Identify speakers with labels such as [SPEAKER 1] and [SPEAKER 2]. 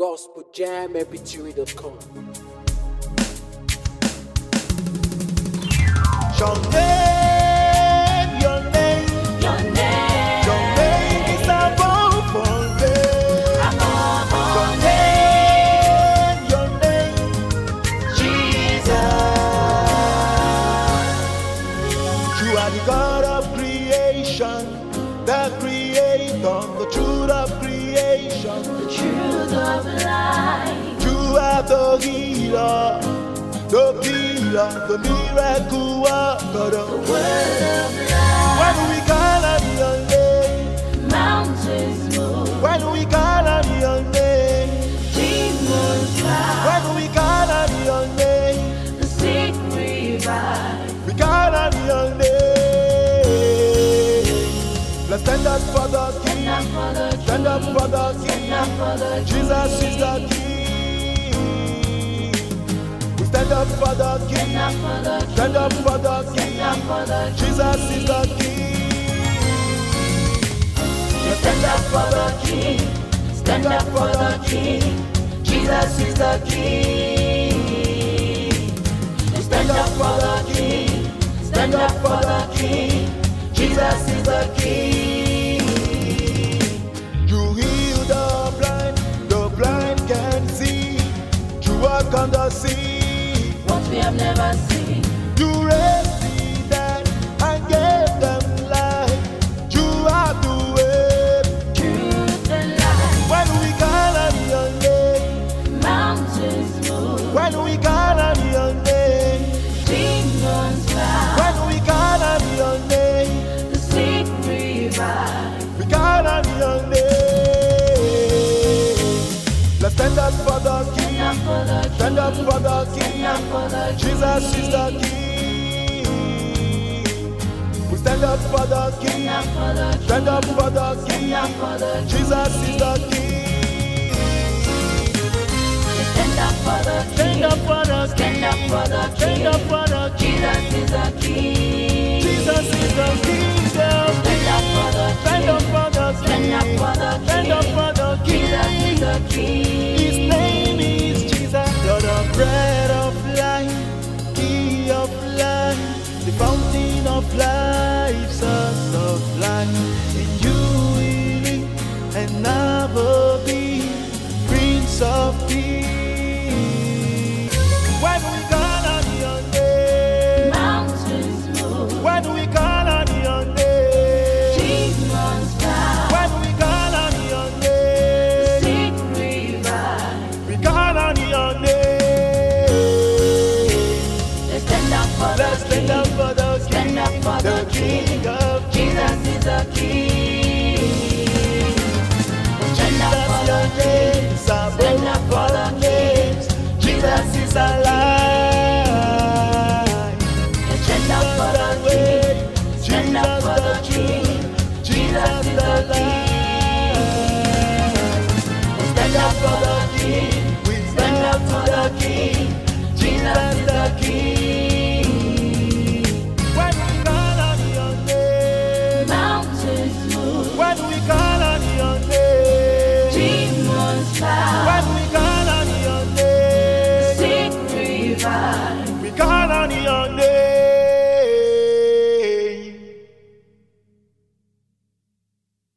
[SPEAKER 1] gospeljammpg.com.
[SPEAKER 2] Your name, your name,
[SPEAKER 3] Your name,
[SPEAKER 2] your name is above all names.
[SPEAKER 3] above all
[SPEAKER 2] Your name,
[SPEAKER 3] Jesus.
[SPEAKER 2] you are the God of creation, the creator, the truth of creation.
[SPEAKER 3] The truth of life,
[SPEAKER 2] You are the healer, the healer, the miracle worker.
[SPEAKER 3] the word of
[SPEAKER 2] When
[SPEAKER 3] life.
[SPEAKER 2] we call on your name,
[SPEAKER 3] Mountains move,
[SPEAKER 2] when we call on your name,
[SPEAKER 3] demons fly,
[SPEAKER 2] when we call on your name,
[SPEAKER 3] the sick revive.
[SPEAKER 2] we call on your name. Let's stand up for the King,
[SPEAKER 3] Stand up for the
[SPEAKER 2] stand up for the
[SPEAKER 3] King,
[SPEAKER 2] King.
[SPEAKER 3] stand up for the
[SPEAKER 2] Jesus is the
[SPEAKER 3] King.
[SPEAKER 2] King. We stand up for the King,
[SPEAKER 3] Stand up for the
[SPEAKER 2] stand up for the King.
[SPEAKER 3] Stand up for the
[SPEAKER 2] Jesus is the King. Let's
[SPEAKER 3] Stand up for the King. Stand up for the King. Jesus is the King. Stand up for the King. Stand up for the King. Jesus is the King.
[SPEAKER 2] You heal the blind can see. You walk on the sea.
[SPEAKER 3] What we have never seen.
[SPEAKER 2] You raised the dead and gave them life. You are the way.
[SPEAKER 3] Truth and life.
[SPEAKER 2] When we call on your name,
[SPEAKER 3] Mountains move.
[SPEAKER 2] when we call on your name,
[SPEAKER 3] Demons fly.
[SPEAKER 2] when we call on your name,
[SPEAKER 3] The sick revive.
[SPEAKER 2] we call on your name. Let's stand up for the King.
[SPEAKER 3] Stand up for the
[SPEAKER 2] Stand up for the
[SPEAKER 3] King.
[SPEAKER 2] King.
[SPEAKER 3] Stand up for the
[SPEAKER 2] Jesus is the King. We stand up for the King.
[SPEAKER 3] Stand up for the
[SPEAKER 2] Stand up for the King.
[SPEAKER 3] Stand up for the
[SPEAKER 2] Jesus is the King.
[SPEAKER 3] Stand up for the
[SPEAKER 2] Stand up for the
[SPEAKER 3] Stand up for the
[SPEAKER 2] Stand up for the
[SPEAKER 3] Jesus is the King.
[SPEAKER 2] Jesus is the King.
[SPEAKER 3] Stand up for the
[SPEAKER 2] Stand up for the
[SPEAKER 3] Stand up for the
[SPEAKER 2] Stand up for the
[SPEAKER 3] Jesus is
[SPEAKER 2] King.
[SPEAKER 3] the King.
[SPEAKER 2] His name is Jesus. You're the bread of life, key of life, the fountain of life, source of life. In you we live and never be, Prince of Peace. When we call on your name,
[SPEAKER 3] Mountains move.
[SPEAKER 2] when we call on your name,
[SPEAKER 3] Demons fly.
[SPEAKER 2] when we call on your name,
[SPEAKER 3] Sick revive.
[SPEAKER 2] we call on your name.
[SPEAKER 3] Let's stand up for the
[SPEAKER 2] Let's stand up for the King,
[SPEAKER 3] Stand up for the King.
[SPEAKER 2] of
[SPEAKER 3] Jesus is the King. Stand up for the King.
[SPEAKER 2] Jesus,
[SPEAKER 3] Stand up for the King.
[SPEAKER 2] Jesus is alive.